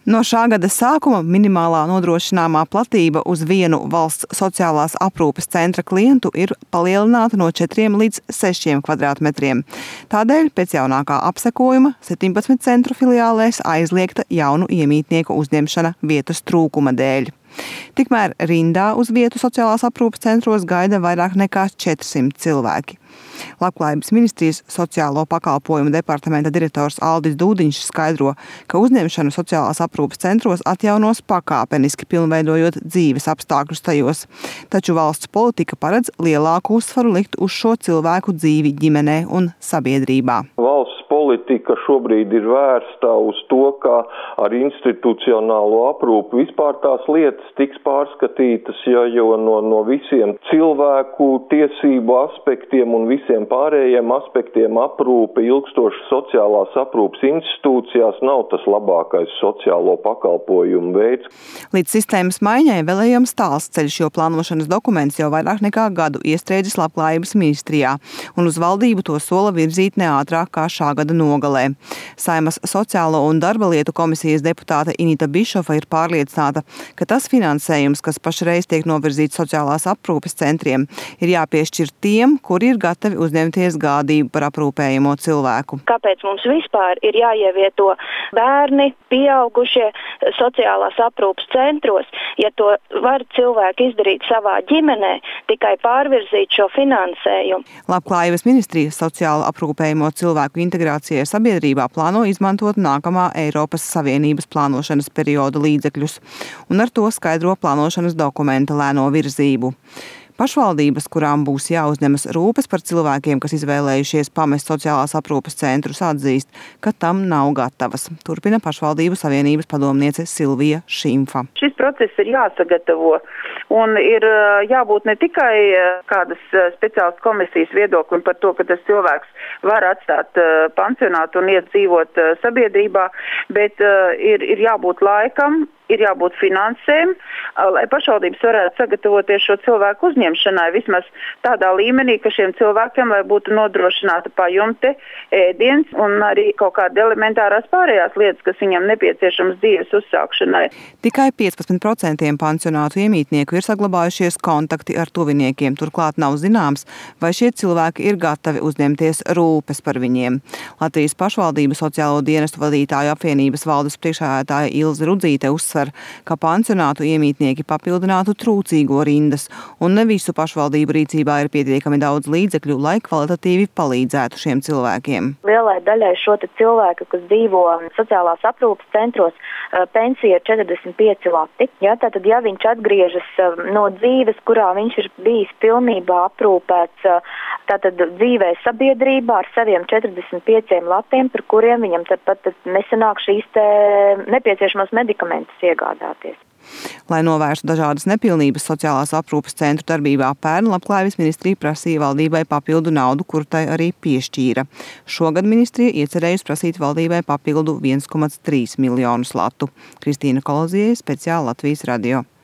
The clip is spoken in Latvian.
No šā gada sākuma minimālā nodrošināmā platība uz vienu valsts sociālās aprūpes centra klientu ir palielināta no 4 līdz 6 kvadrātmetriem. Tādēļ pēc jaunākā apsekojuma 17 centru filiālēs aizliegta jaunu iemītnieku uzņemšana vietas trūkuma dēļ. Tikmēr rindā uz vietu sociālās aprūpes centros gaida vairāk nekā 400 cilvēki. Labklājības ministrijas sociālo pakalpojumu departamenta direktors Aldis Dūdiņš skaidro, ka uzņemšanu sociālās aprūpes centros atjaunos pakāpeniski, pilnveidojot dzīves apstākļus tajos. Taču valsts politika paredz lielāku uzsvaru likt uz šo cilvēku dzīvi ģimenē un sabiedrībā. Valsts politika šobrīd ir vērsta uz to, ka ar institucionālo aprūpi vispār tās lietas tiks pārskatītas, jo no visiem cilvēku tiesību aspektiem un visiem pārējiem aspektiem aprūpe ilgstoši sociālās aprūpes institūcijās nav tas labākais sociālo pakalpojumu veids. Līdz sistēmas maiņai vēl ejams tāls ceļš, jo plānošanas dokuments jau vairāk nekā gadu iestrēdzis Labklājības ministrijā, un uz valdību to sola virzīt ne ātrāk kā šā gada nogalē. Saeimas sociālo un darba lietu komisijas deputāte Inita Bišofa ir pārliecināta, ka tas finansējums, kas pašreiz tiek novirzīts sociālās aprūpes centriem, ir jāpiešķir tiem, kuri ir gatavi uzņemties gādību par aprūpējamo cilvēku. Kāpēc mums vispār ir jāievieto bērni, pieaugušie sociālās aprūpes centros, ja to var cilvēki izdarīt savā ģimenē, tikai pārvirzīt šo finansējumu? Labklājības ministrija sociāli aprūpējamo cilvēku integrācijai sabiedrībā plāno izmantot nākamā Eiropas Savienības plānošanas perioda līdzekļus, un ar to skaidro plānošanas dokumenta lēno virzību. Pašvaldības, kurām būs jāuzņemas rūpes par cilvēkiem, kas izvēlējušies pamest sociālās aprūpes centrus, atzīst, ka tam nav gatavas. Turpina Pašvaldību savienības padomniece Silvija Šimfa. Šis process ir jāsagatavo un ir jābūt ne tikai kādas speciālas komisijas viedoklim par to, ka tas cilvēks var atstāt pansionātu un iet dzīvot sabiedrībā, bet ir jābūt laikam, ir jābūt finansēm, lai pašvaldības varētu sagatavoties šo cilvēku uzņemšanai, vismaz tādā līmenī, ka šiem cilvēkiem, lai būtu nodrošināta pajumte, ēdiens un arī kaut kāda elementārās pārējās lietas, kas viņam nepieciešams dzīves uzsākšanai. Tikai 15% pansionātu iemītnieku ir saglabājušies kontakti ar tuviniekiem. Turklāt nav zināms, vai šie cilvēki ir gatavi uzņemties rūpes par viņiem. Latvijas pašvaldību sociālo dienestu vadītāju apvienības valdes priekšsēdētāja Ilze Rudzīte uzsver, ka pansionātu iemītnieki papildinātu trūcīgo rindas, un ne visu pašvaldību rīcībā ir pietiekami daudz līdzekļu, lai kvalitatīvi palīdzētu šiem cilvēkiem. Lielai daļai šo cilvēku, kas dzīvo sociālās aprūpes centros, pensija ir 45 lati. Tātad, ja viņš atgriežas no dzīves, kurā viņš ir bijis pilnībā aprūpēts, tātad dzīvē sabiedrībā ar saviem 45 latiem, par kuriem viņam tāpat nesanāk šīs nepieciešamos medikamentus iegādāties. Lai novērstu dažādas nepilnības sociālās aprūpes centru darbībā, pērn Labklājības ministrija prasīja valdībai papildu naudu, kuru tai arī piešķīra. Šogad ministrija iecerējusi prasīt valdībai papildu 1,3 miljonus latu. Kristīna Kolozija, speciāli Latvijas radio.